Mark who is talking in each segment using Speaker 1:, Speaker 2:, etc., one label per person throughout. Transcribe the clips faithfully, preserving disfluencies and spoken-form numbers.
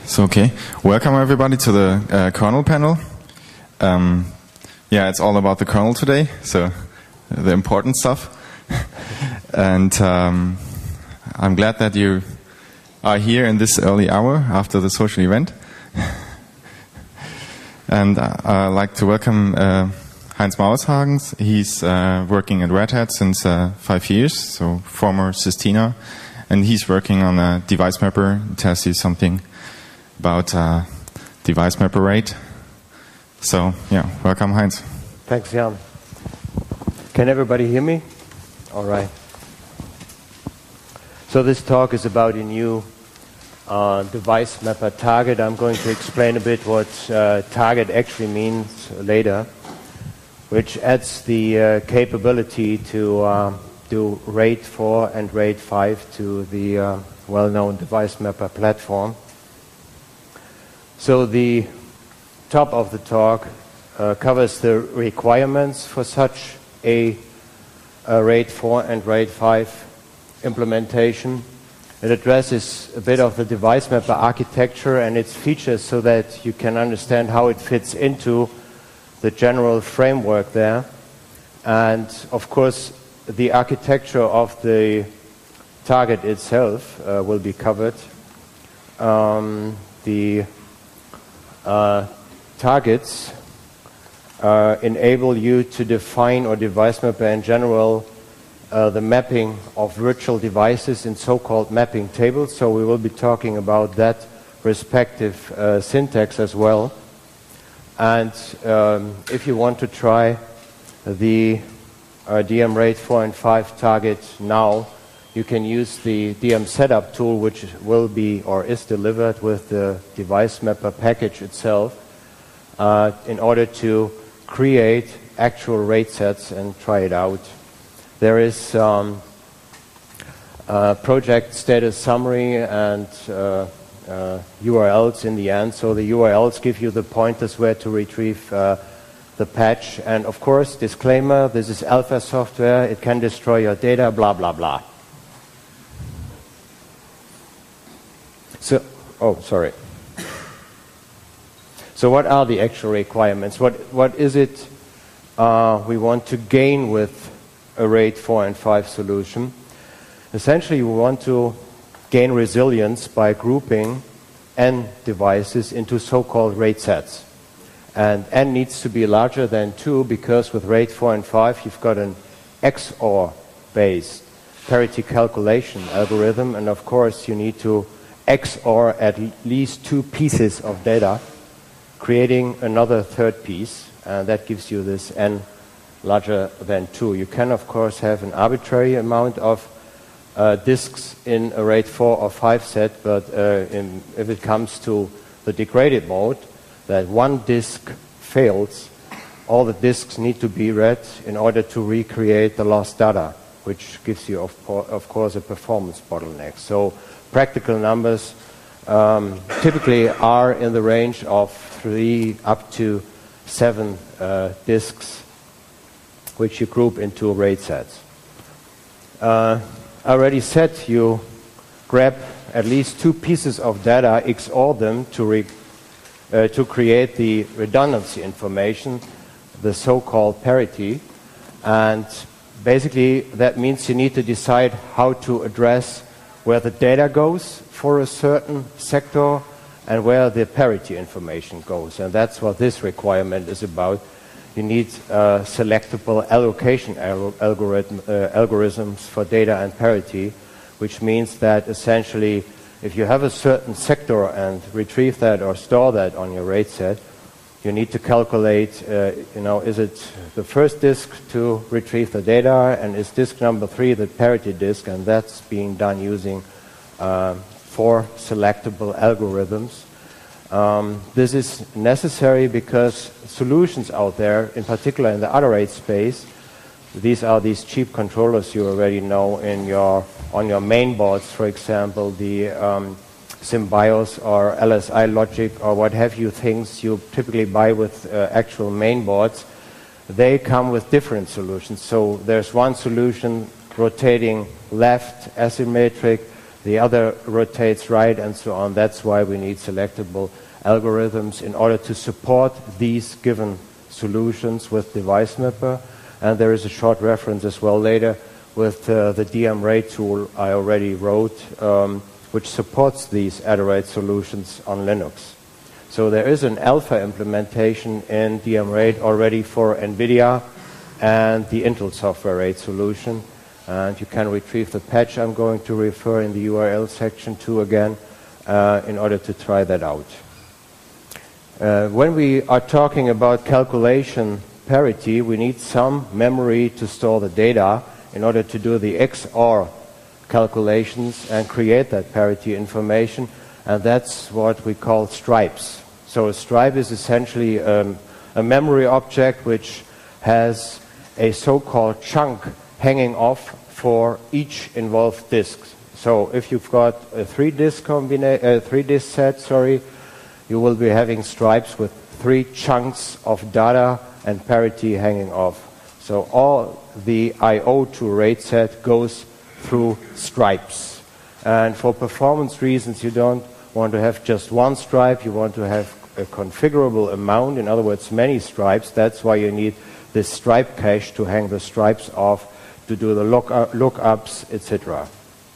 Speaker 1: So, okay. Welcome everybody to the uh, kernel panel. Um, yeah, it's all about the kernel today, so the important stuff. And um, I'm glad that you are here in this early hour after the social event. And uh, I'd like to welcome uh, Heinz Mauershagen. He's uh, working at Red Hat since uh, five years, so former Sistina. And he's working on a device mapper. He tells you something about uh, device mapper rate. So, yeah, welcome, Heinz.
Speaker 2: Thanks, Jan. Can everybody hear me? All right. So this talk is about a new uh, device mapper target. I'm going to explain a bit what uh, target actually means later, which adds the uh, capability to uh, do RAID four and RAID five to the uh, well-known device mapper platform. So the top of the talk uh, covers the requirements for such a, a RAID four and RAID five implementation. It addresses a bit of the device mapper architecture and its features so that you can understand how it fits into the general framework there. And of course, the architecture of the target itself uh, will be covered. Um, the Uh, targets uh, enable you to define, or device mapper in general, uh, the mapping of virtual devices in so-called mapping tables. So we will be talking about that respective uh, syntax as well. And um, if you want to try the uh, D M RAID four and five target now, you can use the D M setup tool, which will be or is delivered with the device mapper package itself, uh, in order to create actual RAID sets and try it out. There is um, a project status summary and uh, uh, U R Ls in the end. So the U R Ls give you the pointers where to retrieve uh, the patch. And of course, disclaimer, this is alpha software. It can destroy your data, blah, blah, blah. So, oh, sorry. So what are the actual requirements? What, what is it uh, we want to gain with a RAID four and five solution? Essentially, we want to gain resilience by grouping N devices into so-called RAID sets. And N needs to be larger than two, because with RAID four and five, you've got an X O R-based parity calculation algorithm. And of course, you need to X O R at least two pieces of data, creating another third piece, and that gives you this N larger than two. You can, of course, have an arbitrary amount of uh, disks in a RAID four or five set, but uh, in, if it comes to the degraded mode, that one disk fails, all the disks need to be read in order to recreate the lost data, which gives you, of, of course, a performance bottleneck. So practical numbers um, typically are in the range of three up to seven uh, disks, which you group into RAID sets. Uh, I already said you grab at least two pieces of data, X O R them to, re uh, to create the redundancy information, the so-called parity. And basically that means you need to decide how to address where the data goes for a certain sector and where the parity information goes. And that's what this requirement is about. You need uh, selectable allocation al algorithm, uh, algorithms for data and parity, which means that essentially if you have a certain sector and retrieve that or store that on your RAID set, you need to calculate, uh, you know, is it the first disk to retrieve the data, and is disk number three the parity disk, and that's being done using uh, four selectable algorithms. Um, this is necessary because solutions out there, in particular in the other RAID space, these are these cheap controllers you already know in your, on your main boards, for example, the um, Symbios or L S I Logic or what have you, things you typically buy with uh, actual main boards. They come with different solutions. So there's one solution rotating left asymmetric, the other rotates right, and so on. That's why we need selectable algorithms in order to support these given solutions with device mapper. And there is a short reference as well later with uh, the D M RAID tool I already wrote, um, which supports these Adorate solutions on Linux. So there is an alpha implementation in D M RAID already for NVIDIA and the Intel software RAID solution. And you can retrieve the patch I'm going to refer in the U R L section to again uh, in order to try that out. Uh, when we are talking about calculation parity, we need some memory to store the data in order to do the X O R calculations and create that parity information, and that's what we call stripes. So a stripe is essentially um, a memory object which has a so-called chunk hanging off for each involved disk. So if you've got a three disk combina- uh, three disk set, sorry, you will be having stripes with three chunks of data and parity hanging off. So all the I O to RAID set goes through stripes. And for performance reasons, you don't want to have just one stripe, you want to have a configurable amount, in other words, many stripes. That's why you need this stripe cache to hang the stripes off, to do the look up, lookups, et cetera.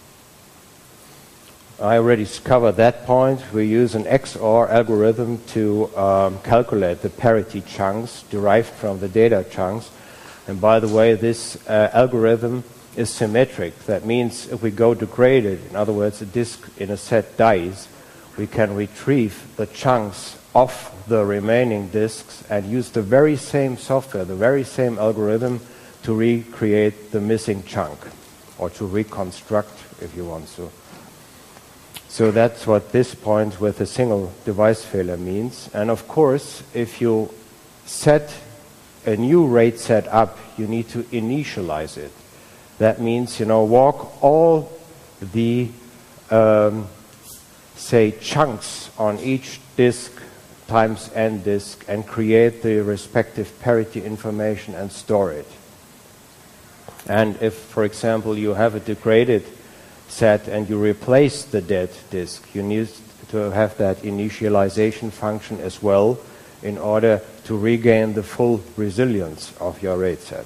Speaker 2: I already covered that point. We use an X O R algorithm to um, calculate the parity chunks derived from the data chunks. And by the way, this uh, algorithm is symmetric. That means if we go to grade it, in other words, a disk in a set dies, we can retrieve the chunks off the remaining disks and use the very same software, the very same algorithm to recreate the missing chunk, or to reconstruct if you want to. So that's what this point with a single device failure means. And of course, if you set a new RAID set up, you need to initialize it. That means, you know, walk all the, um, say, chunks on each disk times n disk and create the respective parity information and store it. And if, for example, you have a degraded set and you replace the dead disk, you need to have that initialization function as well in order to regain the full resilience of your RAID set.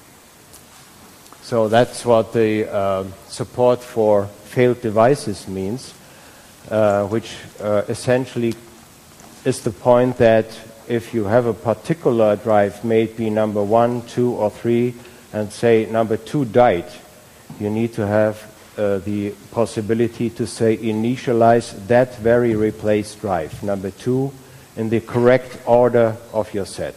Speaker 2: So that's what the uh, support for failed devices means, uh, which uh, essentially is the point that if you have a particular drive, may it be number one, two, or three, and say number two died, you need to have uh, the possibility to say initialize that very replaced drive, number two, in the correct order of your set.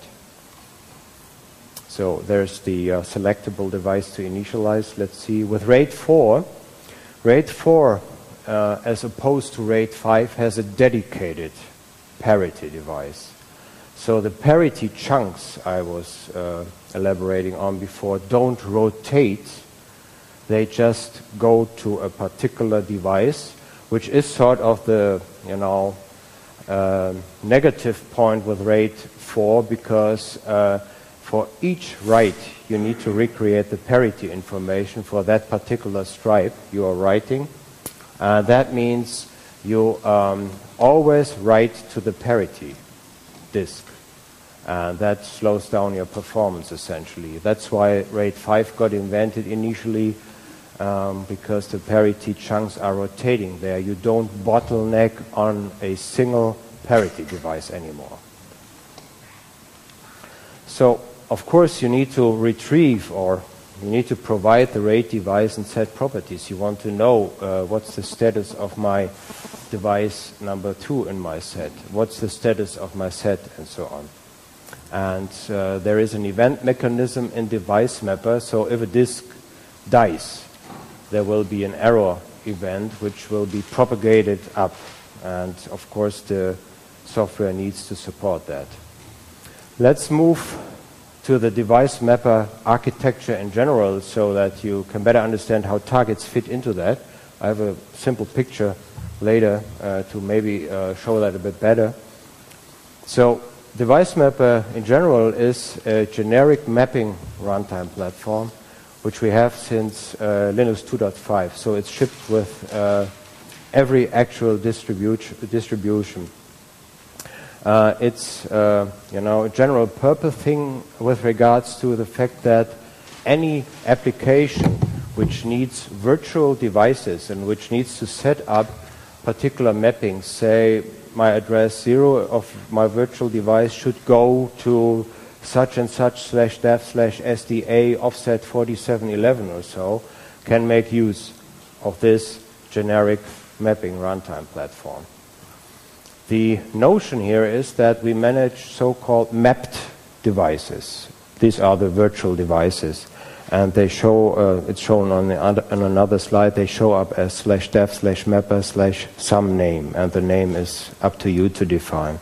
Speaker 2: So there's the uh, selectable device to initialize. Let's see, with RAID four, RAID four, uh, as opposed to RAID five, has a dedicated parity device. So the parity chunks I was uh, elaborating on before don't rotate. They just go to a particular device, which is sort of the, you know, uh, negative point with RAID four, because uh, for each write, you need to recreate the parity information for that particular stripe you are writing. Uh, that means you um, always write to the parity disk. And that slows down your performance, essentially. That's why RAID five got invented initially, um, because the parity chunks are rotating there. You don't bottleneck on a single parity device anymore. So, of course, you need to retrieve, or you need to provide the RAID device and set properties. You want to know uh, what's the status of my device number two in my set, what's the status of my set, and so on. And uh, there is an event mechanism in Device Mapper, so if a disk dies, there will be an error event which will be propagated up, and of course the software needs to support that. Let's move to the Device Mapper architecture in general so that you can better understand how targets fit into that. I have a simple picture later uh, to maybe uh, show that a bit better. So Device Mapper in general is a generic mapping runtime platform which we have since uh, Linux two point five. So it's shipped with uh, every actual distribu distribution. Uh, it's uh, you know, a general purpose thing with regards to the fact that any application which needs virtual devices and which needs to set up particular mappings, say my address zero of my virtual device should go to such and such slash dev slash S D A offset forty-seven eleven or so, can make use of this generic mapping runtime platform. The notion here is that we manage so-called mapped devices. These are the virtual devices, and they show, uh, it's shown on, the other, on another slide, they show up as slash dev slash mapper slash some name, and the name is up to you to define.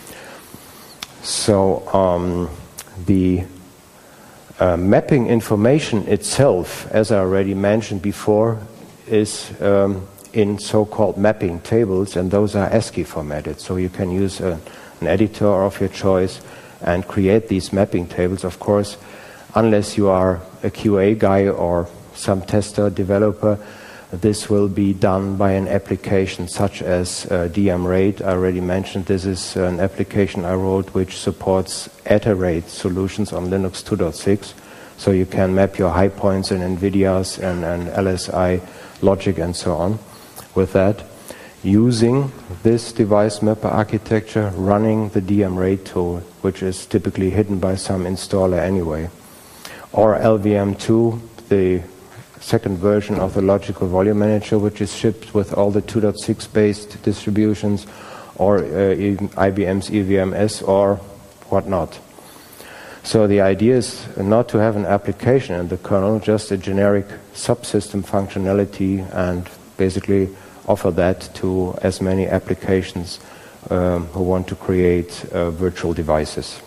Speaker 2: So um, the uh, mapping information itself, as I already mentioned before, is um, in so-called mapping tables, and those are ASCII formatted. So you can use a, an editor of your choice and create these mapping tables. Of course, unless you are a Q A guy or some tester, developer, this will be done by an application such as uh, D M RAID. I already mentioned this is an application I wrote which supports ATARAID solutions on Linux two point six. So you can map your high points in NVIDIA's and, and L S I logic and so on with that, using this device mapper architecture, running the D M RAID tool, which is typically hidden by some installer anyway. Or L V M two, the second version of the logical volume manager, which is shipped with all the two point six based distributions, or uh, I B M's E V M S or whatnot. So the idea is not to have an application in the kernel, just a generic subsystem functionality, and basically offer that to as many applications um, who want to create uh, virtual devices.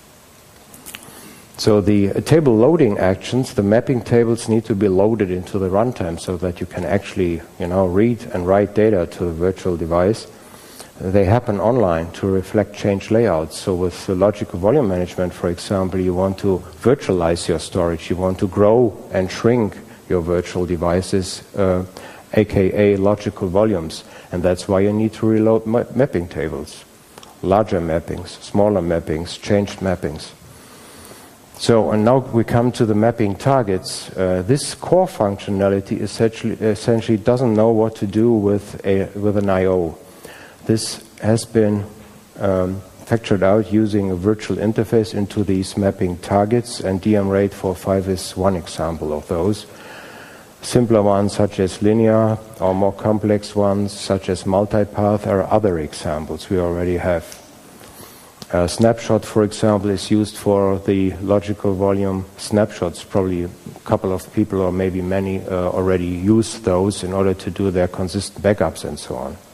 Speaker 2: So the uh, table loading actions, the mapping tables need to be loaded into the runtime so that you can actually, you know, read and write data to the virtual device. They happen online to reflect change layouts. So with the logical volume management, for example, you want to virtualize your storage. You want to grow and shrink your virtual devices, uh, aka logical volumes. And that's why you need to reload ma mapping tables. Larger mappings, smaller mappings, changed mappings. So, and now we come to the mapping targets. Uh, this core functionality essentially, essentially doesn't know what to do with, a, with an I O. This has been um, factored out using a virtual interface into these mapping targets, and D M RAID four point five is one example of those. Simpler ones such as linear, or more complex ones such as multipath are other examples we already have. A snapshot, for example, is used for the logical volume snapshots. Probably a couple of people, or maybe many, uh, already use those in order to do their consistent backups and so on.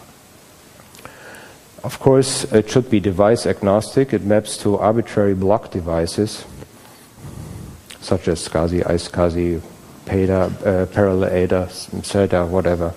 Speaker 2: Of course, it should be device agnostic. It maps to arbitrary block devices, such as SCSI, iSCSI, PADA, uh, Parallel A D A, SATA, whatever.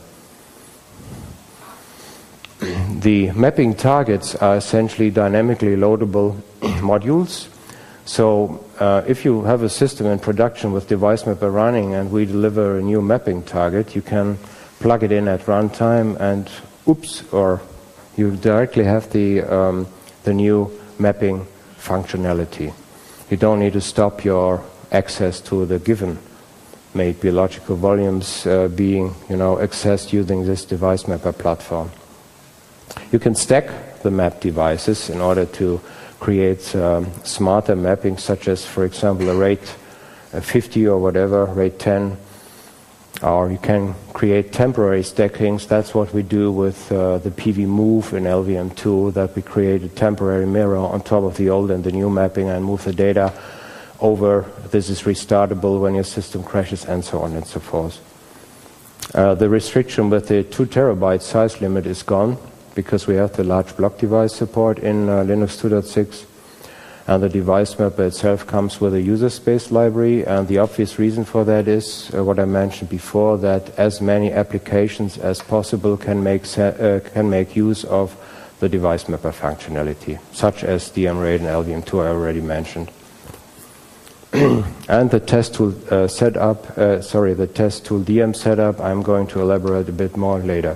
Speaker 2: The mapping targets are essentially dynamically loadable modules. So uh, if you have a system in production with device mapper running and we deliver a new mapping target, you can plug it in at runtime and oops, or you directly have the, um, the new mapping functionality. You don't need to stop your access to the given maybe logical volumes uh, being, you know, accessed using this device mapper platform. You can stack the map devices in order to create um, smarter mapping, such as, for example, a RAID fifty or whatever, RAID ten, or you can create temporary stackings. That's what we do with uh, the P V move in L V M two, that we create a temporary mirror on top of the old and the new mapping and move the data over. This is restartable when your system crashes, and so on and so forth. Uh, the restriction with the two terabyte size limit is gone, because we have the large block device support in uh, Linux two point six, and the device mapper itself comes with a user space library, and the obvious reason for that is uh, what I mentioned before, that as many applications as possible can make, uh, can make use of the device mapper functionality, such as D M RAID and L V M two I already mentioned. and the test tool uh, setup, uh, sorry, the test tool D M setup, I'm going to elaborate a bit more later.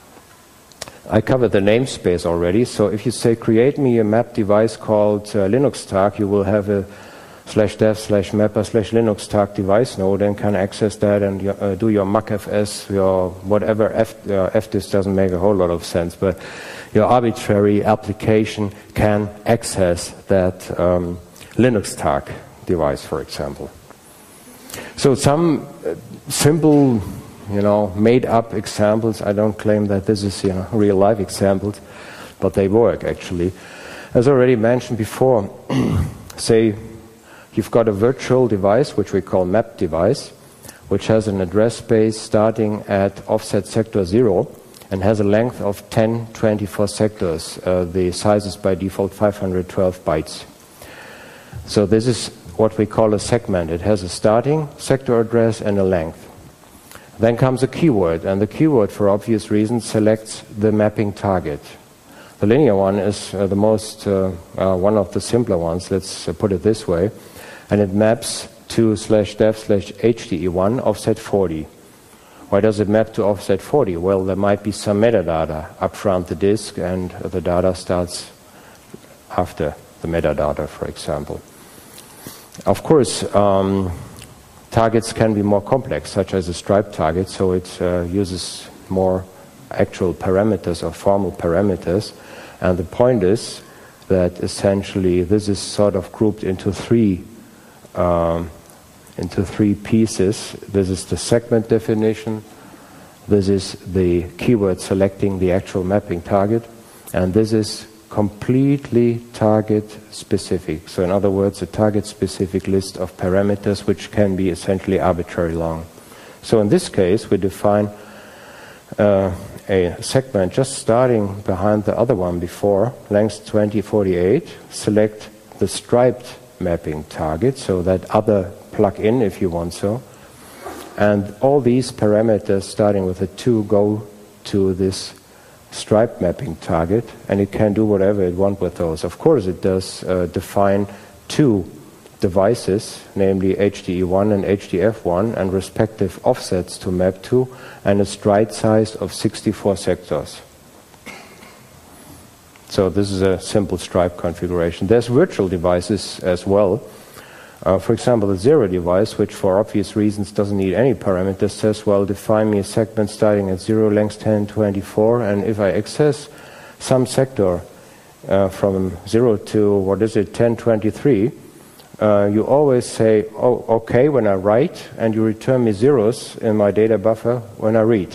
Speaker 2: I covered the namespace already, so if you say create me a map device called uh, LinuxTag, you will have a slash dev slash mapper slash LinuxTag device node and can access that and uh, do your macfs, your whatever, F, uh, fdis doesn't make a whole lot of sense, but your arbitrary application can access that um, LinuxTag device, for example. So some uh, simple, you know, made-up examples. I don't claim that this is, you know, real-life examples, but they work actually. As already mentioned before, say you've got a virtual device, which we call map device, which has an address space starting at offset sector zero and has a length of ten twenty-four sectors. Uh, the size is by default five hundred twelve bytes. So this is what we call a segment. It has a starting sector address and a length. Then comes a keyword, and the keyword, for obvious reasons, selects the mapping target. The linear one is uh, the most, uh, uh, one of the simpler ones, let's uh, put it this way, and it maps to slash dev slash H D E one offset forty. Why does it map to offset forty? Well, there might be some metadata up front the disk, and the data starts after the metadata, for example. Of course, um, targets can be more complex, such as a stripe target, so it uh, uses more actual parameters or formal parameters. And the point is that essentially this is sort of grouped into three, um, into three pieces. This is the segment definition, this is the keyword selecting the actual mapping target, and this is completely target specific. So in other words, a target specific list of parameters which can be essentially arbitrarily long. So in this case, we define uh, a segment just starting behind the other one before, length twenty forty-eight, select the striped mapping target, so that other plug-in if you want so, and all these parameters starting with a two go to this stripe mapping target, and it can do whatever it wants with those. Of course, it does uh, define two devices, namely H D E one and H D F one, and respective offsets to map to, and a stride size of sixty-four sectors. So this is a simple stripe configuration. There's virtual devices as well. Uh, for example, the zero device, which for obvious reasons doesn't need any parameters, says, well, define me a segment starting at zero, length ten twenty-four, and if I access some sector uh, from zero to, what is it, ten twenty-three, uh, you always say, oh, okay, when I write, and you return me zeros in my data buffer when I read.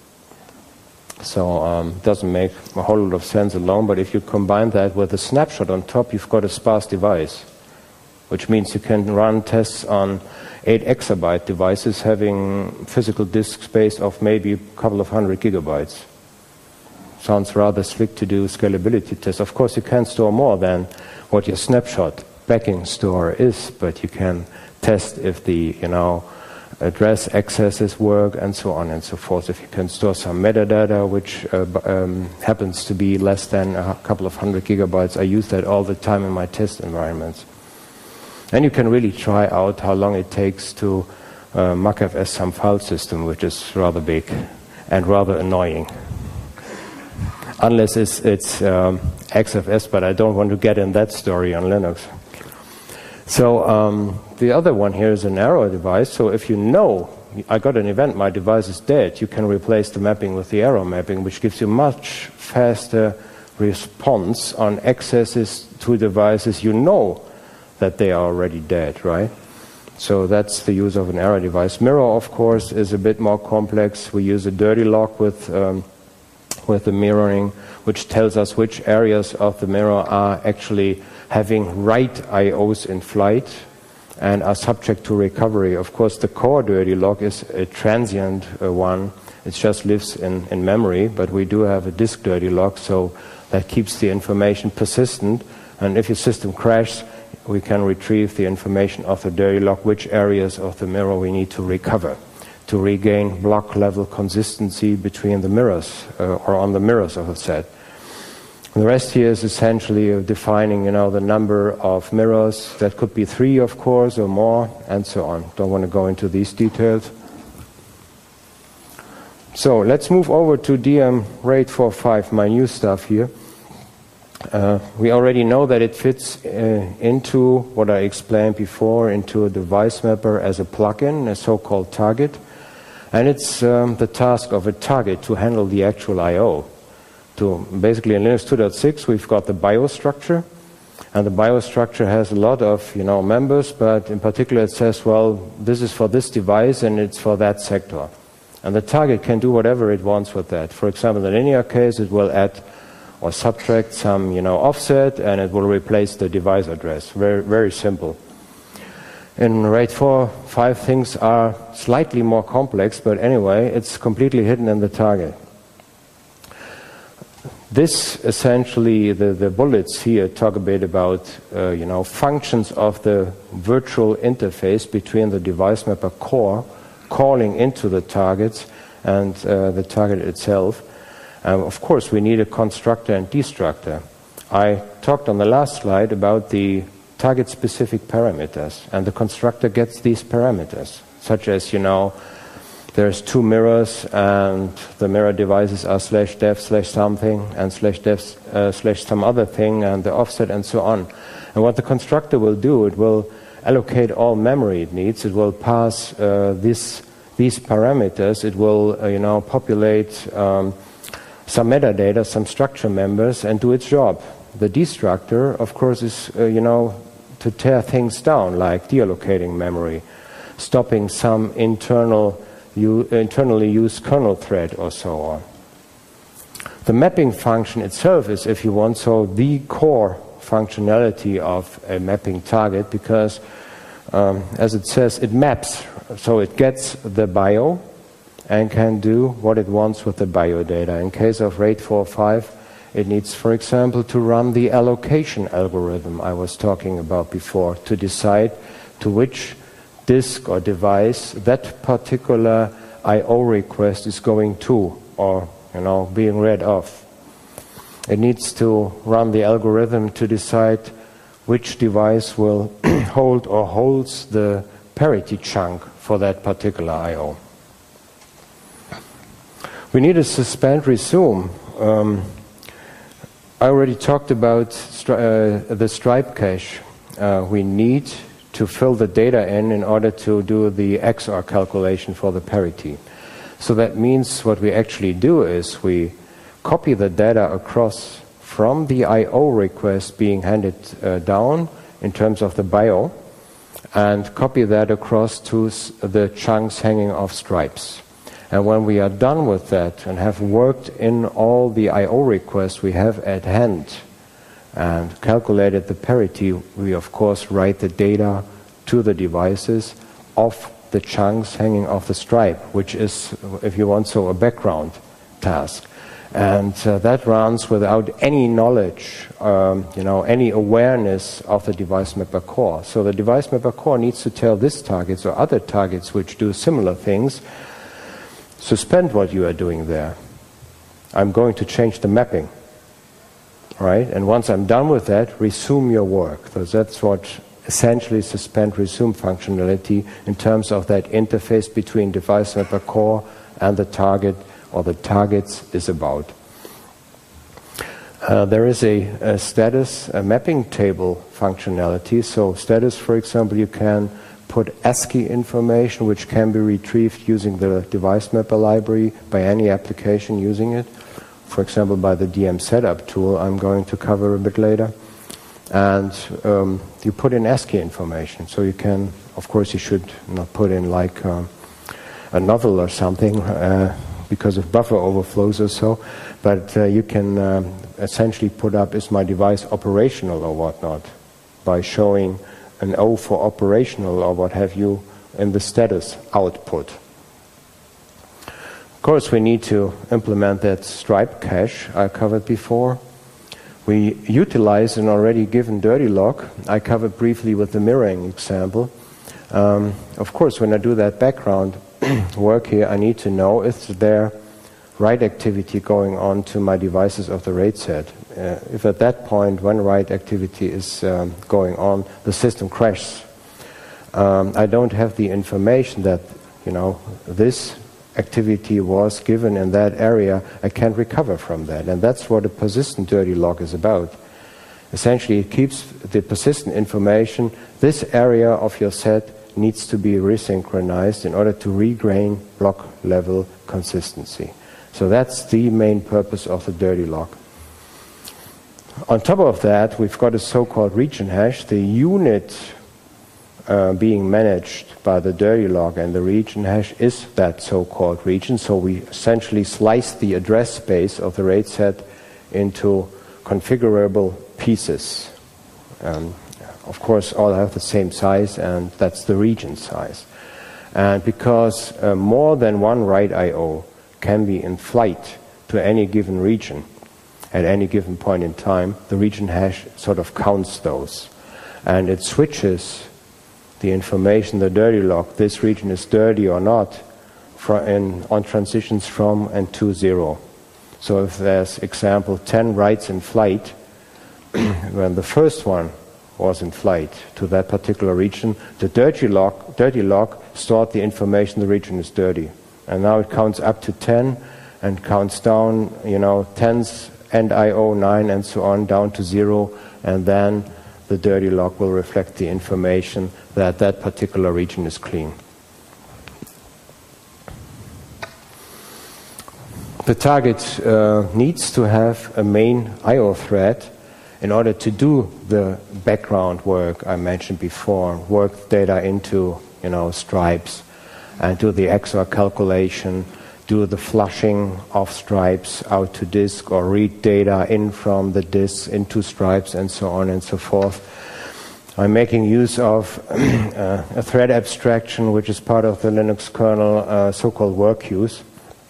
Speaker 2: So um, it doesn't make a whole lot of sense alone, but if you combine that with a snapshot on top, you've got a sparse device, which means you can run tests on eight exabyte devices having physical disk space of maybe a couple of hundred gigabytes. Sounds rather slick to do scalability tests. Of course, you can store more than what your snapshot backing store is, but you can test if the, you know, address accesses work and so on and so forth. If you can store some metadata, which uh, um, happens to be less than a couple of hundred gigabytes, I use that all the time in my test environments. And you can really try out how long it takes to uh, macfs some file system, which is rather big and rather annoying. Unless it's, it's um, X F S, but I don't want to get in that story on Linux. So um, the other one here is an arrow device. So if you know, I got an event, my device is dead, you can replace the mapping with the arrow mapping, which gives you much faster response on accesses to devices you know that they are already dead, right? So that's the use of an arrow device. Mirror, of course, is a bit more complex. We use a dirty log with, um, with the mirroring, which tells us which areas of the mirror are actually having write I Os in flight and are subject to recovery. Of course, the core dirty log is a transient uh, one. It just lives in, in memory, but we do have a disk dirty log, so that keeps the information persistent. And if your system crashes, we can retrieve the information of the dirty log, which areas of the mirror we need to recover to regain block level consistency between the mirrors uh, or on the mirrors of a set. The rest here is essentially defining, you know, the number of mirrors. That could be three, of course, or more, and so on. Don't want to go into these details. So let's move over to D M RAID four point five, my new stuff here. Uh, we already know that it fits uh, into what I explained before, into a device mapper as a plugin, a so-called target. And it's um, the task of a target to handle the actual I O. To basically, in Linux two point six, we've got the biostructure. And the biostructure has a lot of, you know, members, but in particular it says, well, this is for this device and it's for that sector. And the target can do whatever it wants with that. For example, in the linear case, it will add or subtract some, you know, offset, and it will replace the device address. Very, very simple. In RAID four point five, things are slightly more complex, but anyway, it's completely hidden in the target. This essentially, the, the bullets here talk a bit about, uh, you know, functions of the virtual interface between the device mapper core calling into the targets and uh, the target itself. Um, of course, we need a constructor and destructor. I talked on the last slide about the target-specific parameters, and the constructor gets these parameters, such as, you know, there's two mirrors, and the mirror devices are slash dev slash something, and slash dev uh, slash some other thing, and the offset, and so on. And what the constructor will do, it will allocate all memory it needs. It will pass uh, this, these parameters. It will, uh, you know, populate um, some metadata, some structure members, and do its job. The destructor, of course, is, uh, you know, to tear things down, like deallocating memory, stopping some internal, u internally used kernel thread, or so on. The mapping function itself is, if you want, so the core functionality of a mapping target, because, um, as it says, it maps. So it gets the bio and can do what it wants with the bio data. In case of RAID four point five, it needs, for example, to run the allocation algorithm I was talking about before, to decide to which disk or device that particular I O request is going to, or, you know, being read off. It needs to run the algorithm to decide which device will hold or holds the parity chunk for that particular I O. We need a suspend resume. Um, I already talked about stri uh, the stripe cache. Uh, we need to fill the data in in order to do the X O R calculation for the parity. So that means what we actually do is we copy the data across from the I O request being handed uh, down in terms of the bio, and copy that across to s the chunks hanging off stripes. And when we are done with that and have worked in all the I O requests we have at hand and calculated the parity, we of course write the data to the devices of the chunks hanging off the stripe, which is, if you want so, a background task. And uh, that runs without any knowledge, um, you know, any awareness of the device mapper core. So the device mapper core needs to tell this targets or other targets which do similar things, suspend what you are doing there. I'm going to change the mapping, right? And once I'm done with that, resume your work. So that's what essentially suspend resume functionality in terms of that interface between device mapper core and the target or the targets is about. Uh, there is a, a status a mapping table functionality. So status, for example, you can put ASCII information which can be retrieved using the device mapper library by any application using it. For example, by the D M setup tool I'm going to cover a bit later. And um, you put in ASCII information. So you can, of course, you should not put in like um, a novel or something uh, because of buffer overflows or so. But uh, you can um, essentially put up, is my device operational or whatnot, by showing an O for operational or what have you in the status output. Of course, we need to implement that stripe cache I covered before. We utilize an already given dirty log. I covered briefly with the mirroring example. Um, of course, when I do that background work here, I need to know if there write activity going on to my devices of the RAID set. Uh, if at that point, when write activity is um, going on, the system crashes, um, I don't have the information that, you know, this activity was given in that area. I can't recover from that, and that's what a persistent dirty log is about. Essentially, it keeps the persistent information. This area of your set needs to be resynchronized in order to regain block level consistency. So that's the main purpose of the dirty log. On top of that, we've got a so-called region hash. The unit uh, being managed by the dirty log and the region hash is that so-called region. So we essentially slice the address space of the RAID set into configurable pieces. Um, of course, all have the same size, and that's the region size. And because uh, more than one write I O can be in flight to any given region at any given point in time, the region hash sort of counts those. And it switches the information, the dirty log, this region is dirty or not, in, on transitions from and to zero. So if there's, example, ten writes in flight, when the first one was in flight to that particular region, the dirty log, dirty log stored the information the region is dirty. And now it counts up to ten and counts down, you know, tens, end I O, nine, and so on, down to zero, and then the dirty log will reflect the information that that particular region is clean. The target uh, needs to have a main I O thread in order to do the background work I mentioned before, work data into, you know, stripes, and do the X O R calculation, do the flushing of stripes out to disk, or read data in from the disk into stripes, and so on and so forth. I'm making use of uh, a thread abstraction, which is part of the Linux kernel, uh, so-called work queues.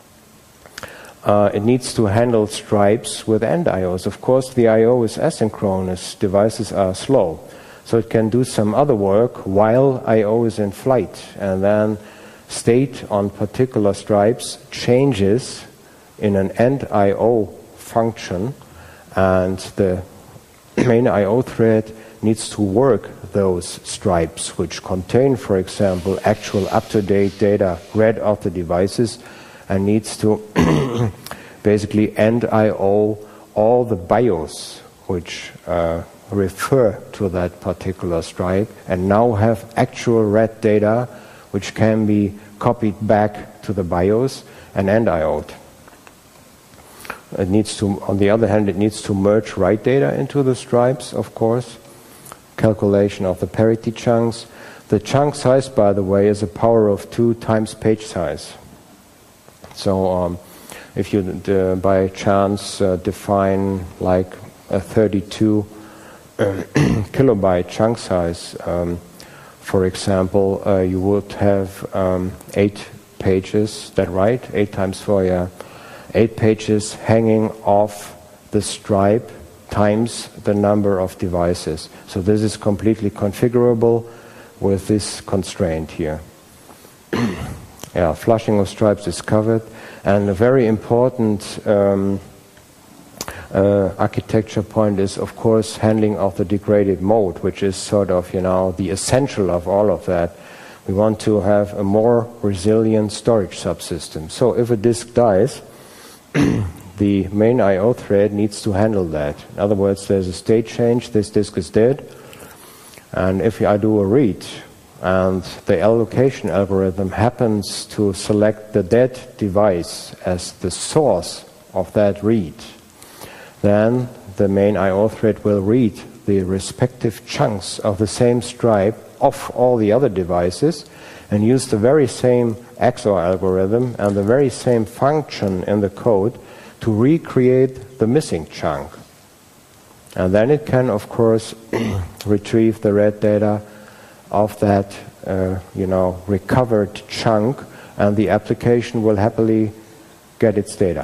Speaker 2: Uh, it needs to handle stripes with end I Os. Of course, the I O is asynchronous. Devices are slow. So it can do some other work while I O is in flight. And then state on particular stripes changes in an end I O function. And the main I O thread needs to work those stripes, which contain, for example, actual up-to-date data read off the devices, and needs to basically end I O all the BIOS which uh, refer to that particular stripe, and now have actual read data which can be copied back to the BIOS and end I O'd. It needs to, on the other hand, it needs to merge write data into the stripes, of course. Calculation of the parity chunks. The chunk size, by the way, is a power of two times page size. So um, if you uh, by chance uh, define like a thirty-two uh, kilobyte chunk size, um, for example, uh, you would have um, eight pages, that right? Eight times four, yeah. Eight pages hanging off the stripe times the number of devices. So this is completely configurable with this constraint here. Yeah, flushing of stripes is covered, and a very important um, uh, architecture point is, of course, handling of the degraded mode, which is sort of, you know, the essential of all of that. We want to have a more resilient storage subsystem. So if a disk dies, the main I O thread needs to handle that. In other words, there's a state change, this disk is dead, and if I do a read, and the allocation algorithm happens to select the dead device as the source of that read, then the main I O thread will read the respective chunks of the same stripe off all the other devices and use the very same X O R algorithm and the very same function in the code to recreate the missing chunk. And then it can, of course, retrieve the read data of that, uh, you know, recovered chunk, and the application will happily get its data.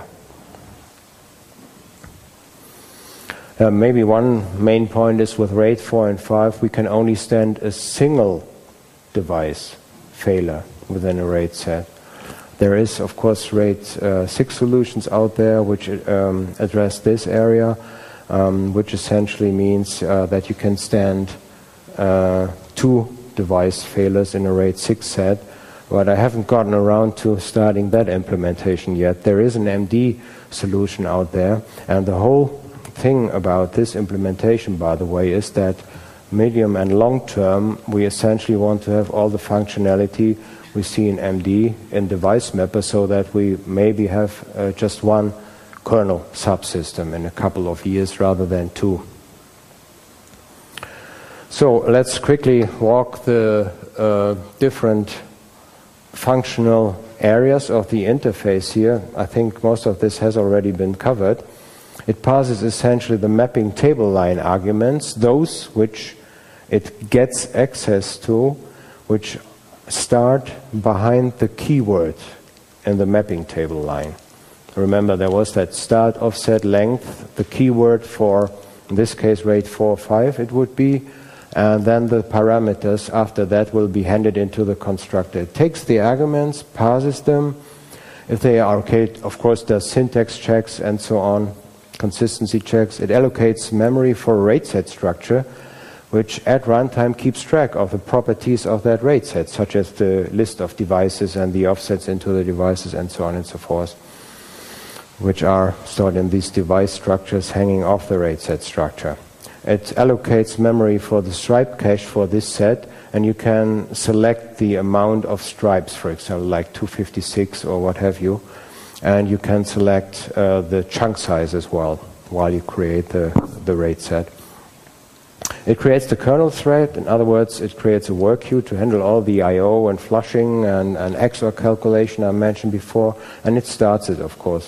Speaker 2: Uh, maybe one main point is with RAID four and five, we can only stand a single device failure within a RAID set. There is, of course, RAID uh, six solutions out there which um, address this area, um, which essentially means uh, that you can stand uh, two device failures in a RAID six set, but I haven't gotten around to starting that implementation yet. There is an M D solution out there, and the whole thing about this implementation, by the way, is that medium and long term, we essentially want to have all the functionality we see in M D in Device Mapper, so that we maybe have uh, just one kernel subsystem in a couple of years rather than two. So let's quickly walk the uh, different functional areas of the interface here. I think most of this has already been covered. It passes essentially the mapping table line arguments, those which it gets access to, which start behind the keyword in the mapping table line. Remember, there was that start offset length, the keyword for, in this case, RAID four or five it would be, and then the parameters after that will be handed into the constructor. It takes the arguments, parses them. If they are okay, of course, does syntax checks and so on, consistency checks. It allocates memory for a RAID set structure, which at runtime keeps track of the properties of that RAID set, such as the list of devices and the offsets into the devices and so on and so forth, which are stored in these device structures hanging off the RAID set structure. It allocates memory for the stripe cache for this set, and you can select the amount of stripes, for example, like two fifty-six or what have you, and you can select uh, the chunk size as well while you create the, the RAID set. It creates the kernel thread. In other words, it creates a work queue to handle all the I O and flushing and, and X O R calculation I mentioned before, and it starts it, of course.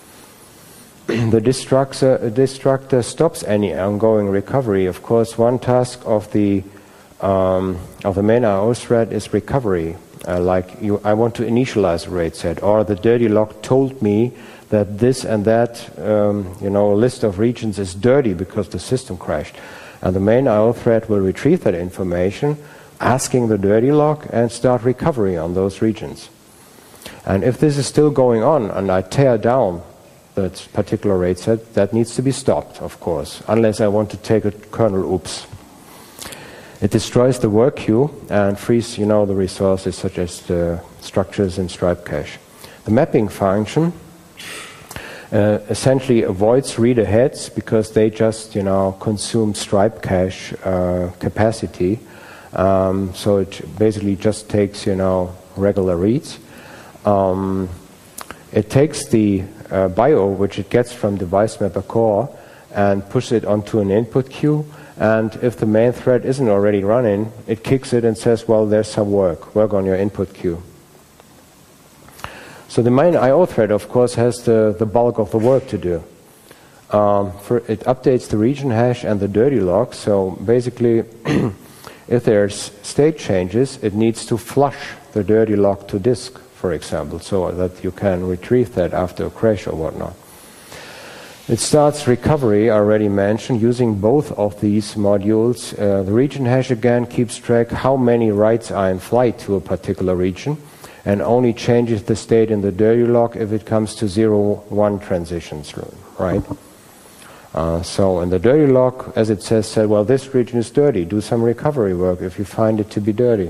Speaker 2: The destructor, destructor stops any ongoing recovery. Of course, one task of the um, of the main I O thread is recovery. Uh, like you, I want to initialize a RAID set, or the dirty log told me that this and that, um, you know, list of regions is dirty because the system crashed. And the main I O thread will retrieve that information, asking the dirty log, and start recovery on those regions. And if this is still going on, and I tear down that particular RAID set, that needs to be stopped, of course, unless I want to take a kernel oops. It destroys the work queue and frees, you know, the resources such as the structures in stripe cache. The mapping function uh, essentially avoids read aheads because they just, you know, consume stripe cache uh, capacity. Um, so it basically just takes, you know, regular reads. Um, it takes the uh, bio, which it gets from Device Mapper core, and pushes it onto an input queue. And if the main thread isn't already running, it kicks it and says, well, there's some work. Work on your input queue. So the main I O thread, of course, has the, the bulk of the work to do. Um, for, it updates the region hash and the dirty log. So basically, if there's state changes, it needs to flush the dirty log to disk, for example, so that you can retrieve that after a crash or whatnot. It starts recovery, I already mentioned, using both of these modules. Uh, the region hash again keeps track how many writes are in flight to a particular region, and only changes the state in the dirty log if it comes to zero one transitions, right? Uh, so in the dirty log, as it says, said, well, this region is dirty. Do some recovery work if you find it to be dirty.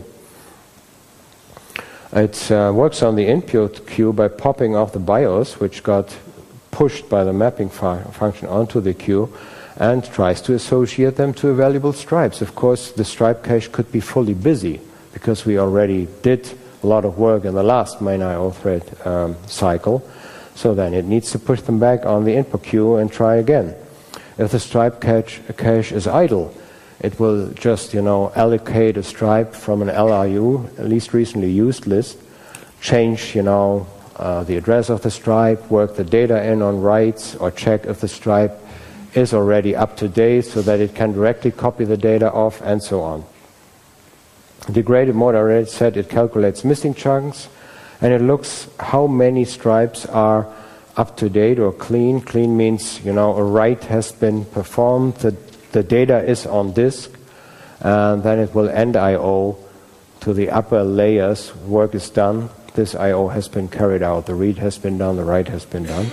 Speaker 2: It uh, works on the input queue by popping off the BIOS, which got pushed by the mapping fu function onto the queue, and tries to associate them to valuable stripes. Of course, the stripe cache could be fully busy because we already did a lot of work in the last main I O thread um, cycle. So then it needs to push them back on the input queue and try again. If the stripe cache, cache is idle, it will just, you know, allocate a stripe from an L R U, least recently used list, change, you know, Uh, the address of the stripe, work the data in on writes, or check if the stripe is already up to date so that it can directly copy the data off, and so on. Degraded mode, I already said, it calculates missing chunks, and it looks how many stripes are up to date or clean. Clean means, you know, a write has been performed, the, the data is on disk, and then it will end I O to the upper layers, work is done, this I O has been carried out. The read has been done, the write has been done.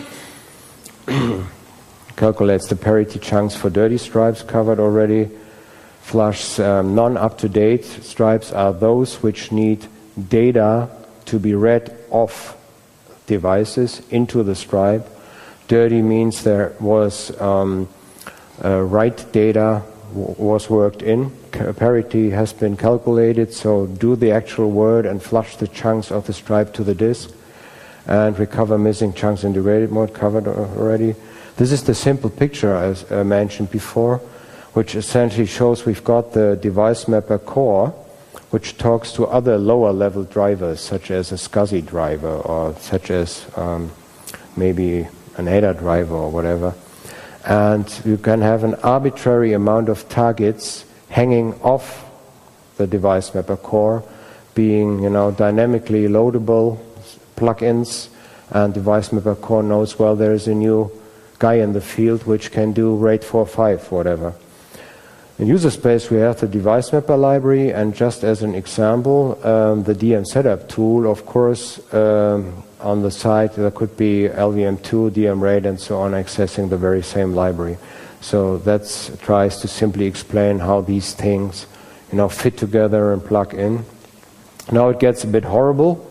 Speaker 2: Calculates the parity chunks for dirty stripes, covered already. Flush um, non-up-to-date stripes are those which need data to be read off devices into the stripe. Dirty means there was um, uh, write data w was worked in. Parity has been calculated, so do the actual word and flush the chunks of the stripe to the disk and recover missing chunks in degraded mode, covered already. This is the simple picture as I mentioned before, which essentially shows we've got the device mapper core, which talks to other lower level drivers, such as a SCSI driver or such as um, maybe an A D A driver or whatever. And you can have an arbitrary amount of targets hanging off the device mapper core, being, you know, dynamically loadable plugins, and device mapper core knows, well, there is a new guy in the field which can do RAID four five, whatever. In user space we have the device mapper library, and just as an example, um, the D M setup tool, of course, um, on the side there could be L V M two, D M RAID and so on accessing the very same library. So that tries to simply explain how these things, you know, fit together and plug in. Now it gets a bit horrible.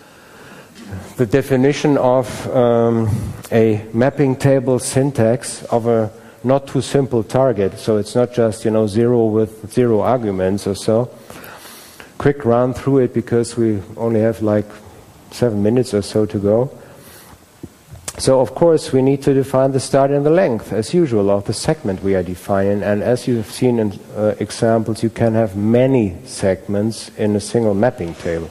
Speaker 2: The definition of um, a mapping table syntax of a not too simple target, so it's not just, you know, zero with zero arguments or so. Quick run through it because we only have like seven minutes or so to go. So of course we need to define the start and the length as usual of the segment we are defining, and as you've seen in uh, examples, you can have many segments in a single mapping table.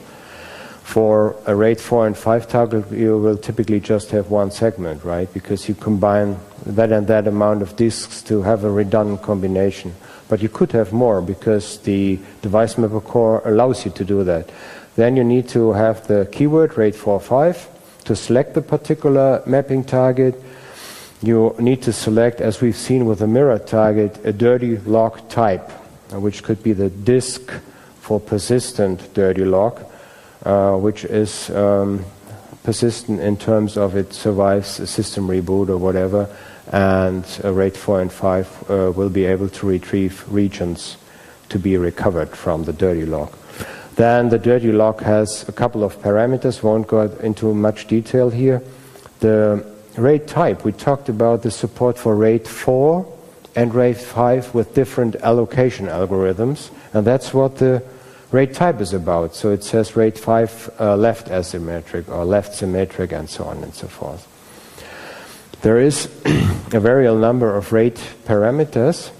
Speaker 2: For a RAID four and five target you will typically just have one segment, right, because you combine that and that amount of disks to have a redundant combination. But you could have more because the device mapper core allows you to do that. Then you need to have the keyword RAID four five to select the particular mapping target. You need to select, as we've seen with the mirror target, a dirty log type, which could be the disk for persistent dirty log, uh, which is um, persistent in terms of it survives a system reboot or whatever, and uh, RAID four and five uh, will be able to retrieve regions to be recovered from the dirty log. Then the dirty log has a couple of parameters, won't go into much detail here. The RAID type, we talked about the support for RAID four and RAID five with different allocation algorithms, and that's what the RAID type is about. So it says RAID five uh, left asymmetric or left symmetric and so on and so forth. There is a variable number of RAID parameters.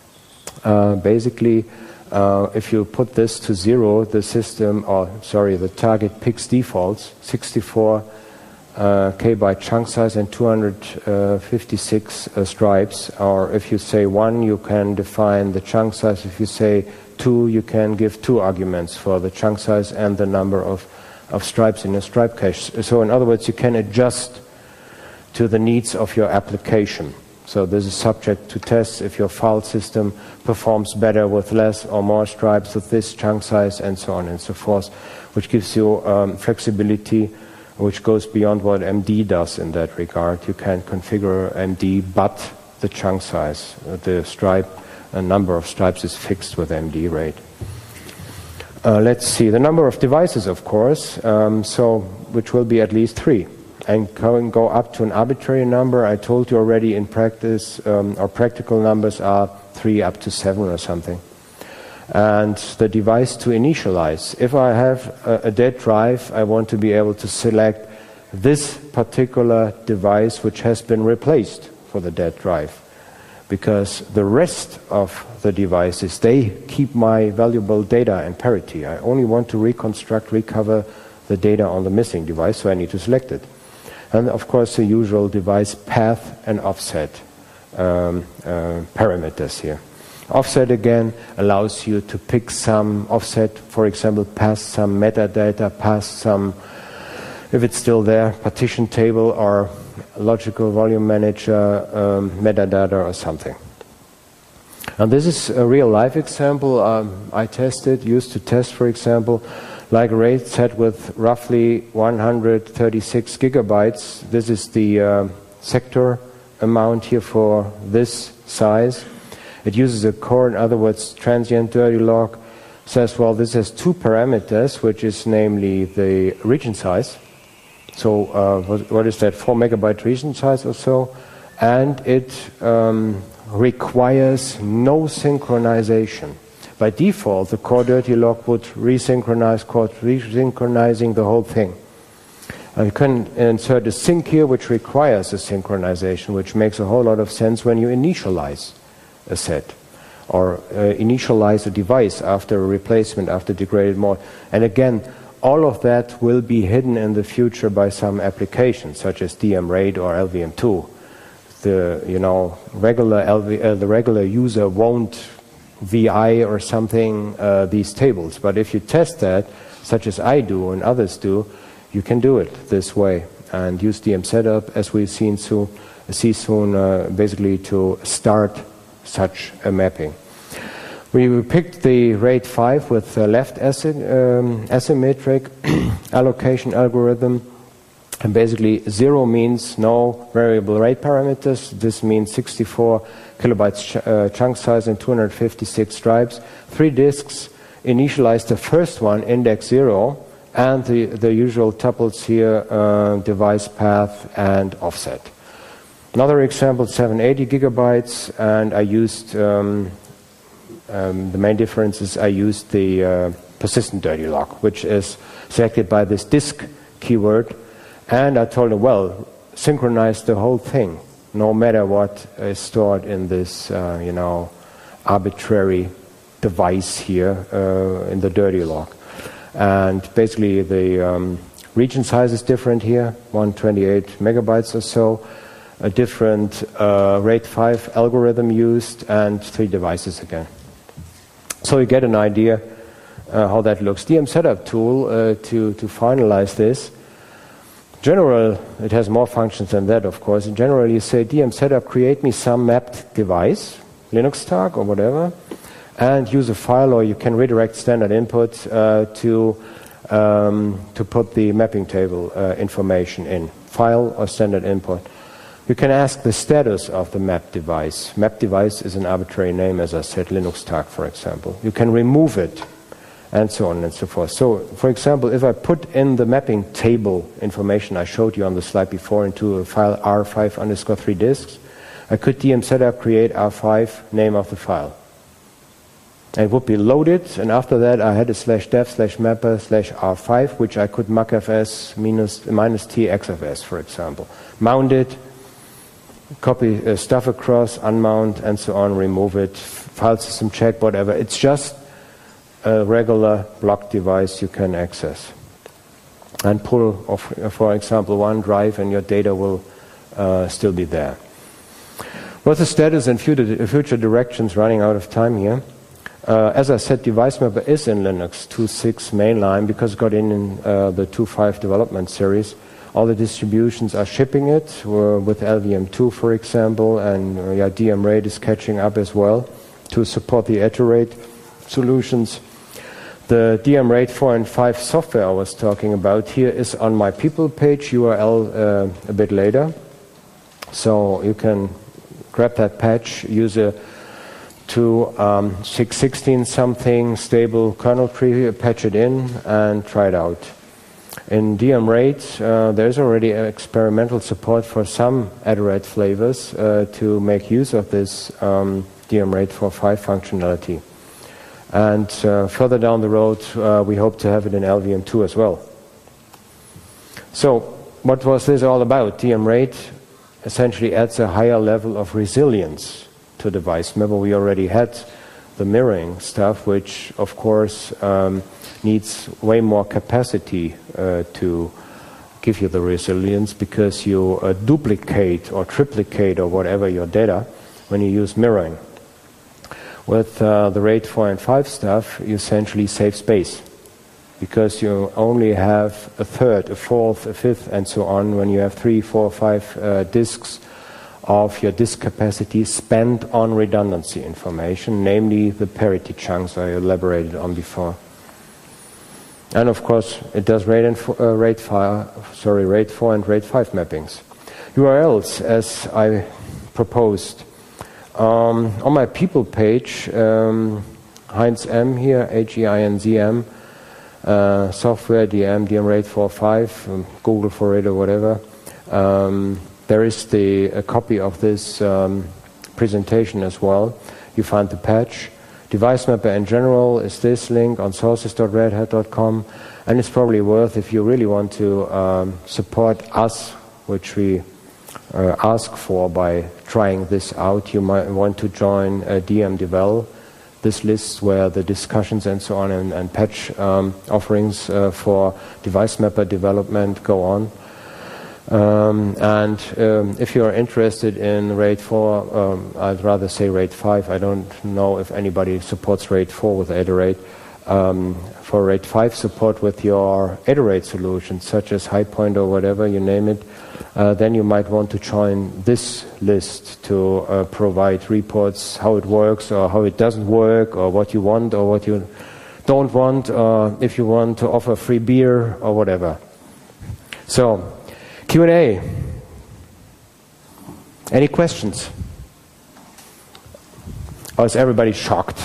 Speaker 2: Uh, basically, Uh, if you put this to zero, the system, or sorry, the target picks defaults, sixty-four uh, K byte chunk size and two hundred fifty-six uh, stripes. Or if you say one, you can define the chunk size. If you say two, you can give two arguments for the chunk size and the number of, of stripes in a stripe cache. So in other words, you can adjust to the needs of your application. So this is subject to tests if your file system performs better with less or more stripes with this chunk size and so on and so forth, which gives you um, flexibility which goes beyond what M D does in that regard. You can configure M D, but the chunk size, uh, the stripe, a number of stripes is fixed with M D RAID. Uh, let's see, the number of devices, of course, um, so which will be at least three. And can go up to an arbitrary number. I told you already in practice, um, our practical numbers are three up to seven or something. And the device to initialize. If I have a, a dead drive, I want to be able to select this particular device which has been replaced for the dead drive. Because the rest of the devices, they keep my valuable data and parity. I only want to reconstruct, recover the data on the missing device, so I need to select it. And of course the usual device path and offset um, uh, parameters here. Offset again allows you to pick some offset, for example, pass some metadata, pass some, if it's still there, partition table or logical volume manager um, metadata or something. And this is a real life example um, I tested, used to test, for example. like a RAID set with roughly one hundred thirty-six gigabytes. This is the uh, sector amount here for this size. It uses a core, in other words, transient dirty log says, well, this has two parameters, which is namely the region size. So uh, what, what is that, four megabyte region size or so? And it um, requires no synchronization. By default, the core dirty log would resynchronize, called resynchronizing the whole thing. Uh, you can insert a sync here, which requires a synchronization, which makes a whole lot of sense when you initialize a set or uh, initialize a device after a replacement, after degraded mode. And again, all of that will be hidden in the future by some applications, such as D M RAID or L V M two. The you know regular L V, uh, the regular user won't V I or something uh, these tables, but if you test that, such as I do and others do, you can do it this way and use D M setup, as we've seen soon, see soon, uh, basically to start such a mapping. We picked the RAID five with the left asy um, asymmetric allocation algorithm, and basically zero means no variable RAID parameters. This means sixty-four kilobytes ch uh, chunk size and two hundred fifty-six stripes. Three disks initialize the first one, index zero, and the, the usual tuples here, uh, device path and offset. Another example, seven hundred eighty gigabytes, and I used, um, um, the main difference is I used the uh, persistent dirty log, which is selected by this disk keyword, and I told it, well, synchronize the whole thing, no matter what is stored in this, uh, you know, arbitrary device here uh, in the dirty log. And basically the um, region size is different here, one hundred twenty-eight megabytes or so. A different uh, RAID five algorithm used, and three devices again. So you get an idea uh, how that looks. D M setup tool uh, to, to finalize this. General, it has more functions than that, of course. In general, you say D M setup, create me some mapped device, Linux-Tag or whatever, and use a file, or you can redirect standard input uh, to, um, to put the mapping table uh, information in, file or standard input. You can ask the status of the map device. Map device is an arbitrary name, as I said, Linux-Tag, for example. You can remove it, and so on and so forth. So, for example, if I put in the mapping table information I showed you on the slide before into a file R five underscore three disks, I could D M setup create R five, name of the file. And it would be loaded, and after that I had a slash dev slash mapper slash R five, which I could macfs minus, minus T xfs, for example. Mount it, copy uh, stuff across, unmount, and so on, remove it, file system check, whatever. It's just a regular block device you can access. And pull, off, for example, one drive, and your data will uh, still be there. What's the status and future, future directions? Running out of time here. Uh, as I said, Device Mapper is in Linux two point six mainline because it got in, in uh, the two point five development series. All the distributions are shipping it uh, with L V M two, for example, and uh, yeah, D M RAID is catching up as well to support the Iterate solutions. The D M RAID four and five software I was talking about here is on my people page, U R L uh, a bit later. So you can grab that patch, use a to um, six sixteen something stable kernel tree, patch it in, and try it out. In D M RAID, uh, there's already experimental support for some Iterate flavors uh, to make use of this um, D M RAID four point five functionality. And uh, further down the road, uh, we hope to have it in L V M two as well. So, what was this all about? D M RAID essentially adds a higher level of resilience to device. Remember, we already had the mirroring stuff, which of course um, needs way more capacity uh, to give you the resilience, because you uh, duplicate or triplicate or whatever your data when you use mirroring. With uh, the RAID four and five stuff, you essentially save space, because you only have a third, a fourth, a fifth, and so on when you have three, four, five uh, disks of your disk capacity spent on redundancy information, namely the parity chunks I elaborated on before. and of course, it does RAID and uh, RAID five, sorry, RAID four and RAID five mappings. U R Ls, as I proposed. Um, on my people page, um, Heinz M here, H E I N Z M, uh, software, D M, D M RAID four point five, um, Google for it or whatever. Um, there is the a copy of this um, presentation as well. You find the patch. Device Mapper in general is this link on sources dot red hat dot com, and it's probably worth, if you really want to um, support us, which we uh, ask for by trying this out, you might want to join uh, D M Devel. This lists where the discussions and so on and, and patch um, offerings uh, for Device Mapper development go on. Um, and um, if you are interested in RAID four, um, I'd rather say RAID five. I don't know if anybody supports RAID four with Adorate. Um, for RAID five support with your Adorate solutions, such as HighPoint or whatever, you name it, uh, then you might want to join this list to uh, provide reports how it works or how it doesn't work, or what you want or what you don't want, or if you want to offer free beer or whatever. So, Q and A. Any questions? Or is everybody shocked?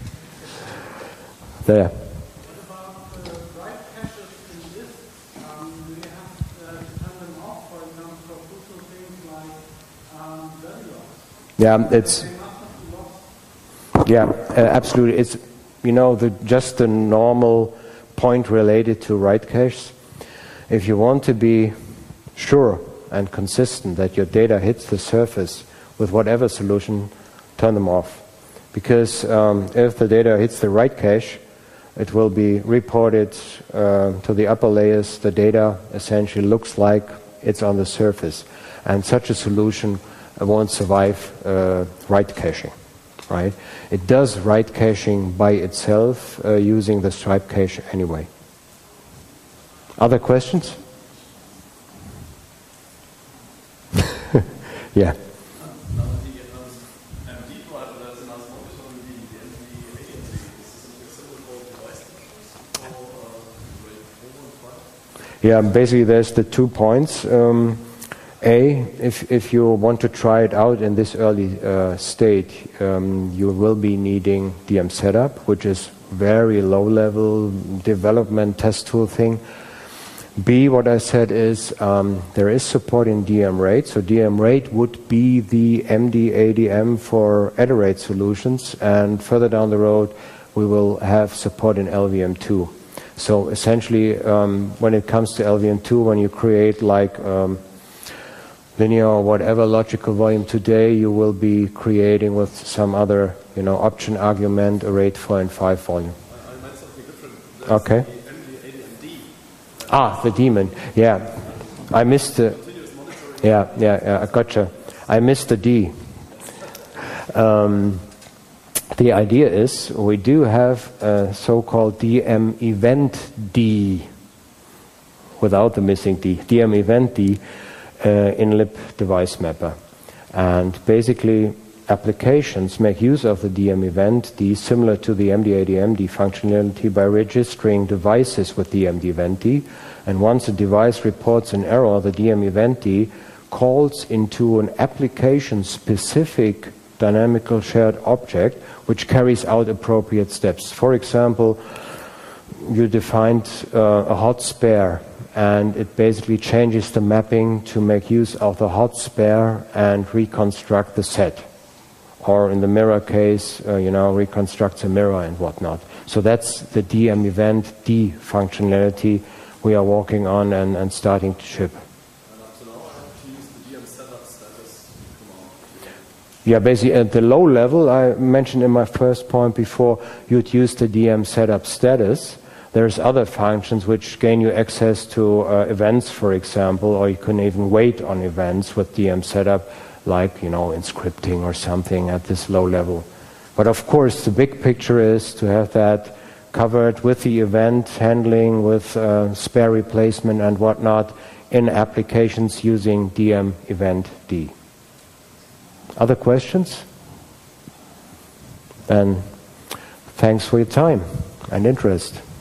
Speaker 2: There.
Speaker 3: What about the write caches in this? Um, do you have uh, to turn them off, for example, for crucial things like um, values?
Speaker 2: Yeah, it's. Yeah, uh, absolutely. It's, you know, the, just the normal point related to write caches. If you want to be sure and consistent that your data hits the surface with whatever solution, turn them off. Because um, if the data hits the write cache, it will be reported uh, to the upper layers. The data essentially looks like it's on the surface. And such a solution uh, won't survive uh, write caching. Right? It does write caching by itself uh, using the stripe cache anyway. Other questions? Yeah. Yeah, basically there's the two points. Um, A, if, if you want to try it out in this early uh, state, um, you will be needing D M setup, which is very low-level development test tool thing. B, what I said is um, there is support in D M RAID, so D M RAID would be the M D A D M for Adorate solutions, and further down the road we will have support in L V M two. So essentially, um, when it comes to L V M two, when you create like um, linear or whatever logical volume today, you will be creating with some other, you know, option argument a RAID four and five volume.
Speaker 4: I meant something different. There's
Speaker 2: okay.
Speaker 4: The M D A D M D.
Speaker 2: Ah, the daemon. Yeah, I missed the. Yeah, yeah, yeah. I gotcha. I missed the D. Um, The idea is we do have a so-called D M event D without the missing D, D M event D uh, in lib device mapper. And basically applications make use of the D M event D similar to the M D A D M D functionality by registering devices with D M event D. And once a device reports an error, the D M event D calls into an application-specific dynamical shared object which carries out appropriate steps. For example, you defined uh, a hot spare, and it basically changes the mapping to make use of the hot spare and reconstruct the set. Or in the mirror case, uh, you know, reconstructs a mirror and whatnot. So that's the D M event D functionality we are working on and, and starting to ship. Yeah, basically at the low level, I mentioned in my first point before, you'd use the D M setup status. There's other functions which gain you access to uh, events, for example, or you can even wait on events with D M setup, like, you know, in scripting or something at this low level. But of course, the big picture is to have that covered with the event handling, with uh, spare replacement and whatnot in applications using D M event D. Other questions? Then thanks for your time and interest.